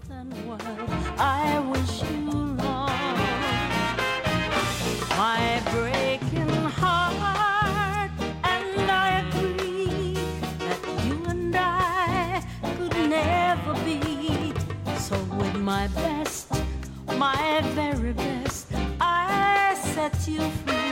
and while I wish you wrong. My breaking heart, and I agree that you and I could never be. So with my best, my very best, I set you free.